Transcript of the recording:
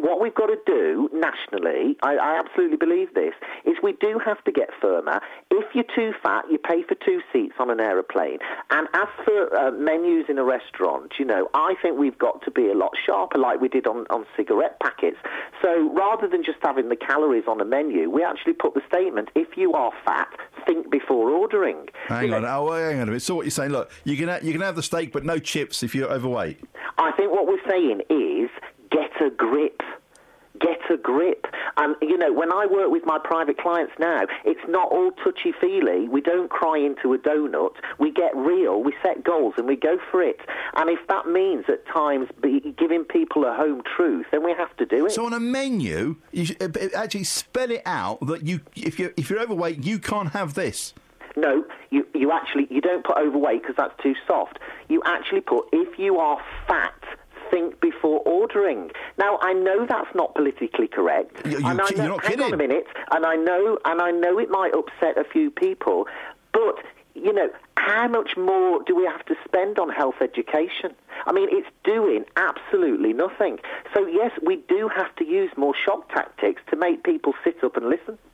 what we've got to do nationally, I absolutely believe this, is we do have to get firmer. If you're too fat, you pay for 2 seats on an aeroplane. And as for menus in a restaurant, I think we've got to be a lot sharper, like we did on cigarette packets. So rather than just having the calories on a menu, we actually put the statement, if you are fat, think before ordering. Hang on a minute. So what you're saying, look, you can have the steak, but no chips if you're overweight. I think what we're saying is get a grip. Get a grip. And, when I work with my private clients now, it's not all touchy-feely. We don't cry into a donut. We get real, we set goals, and we go for it. And if that means at times giving people a home truth, then we have to do it. So on a menu, you actually spell it out that if you're overweight, you can't have this. No, you don't put overweight because that's too soft. You actually put, if you are fat, think before ordering. Now, I know that's not politically correct. You're not kidding. Hang on a minute. And I know it might upset a few people, but, how much more do we have to spend on health education? I mean, it's doing absolutely nothing. So, yes, we do have to use more shock tactics to make people sit up and listen.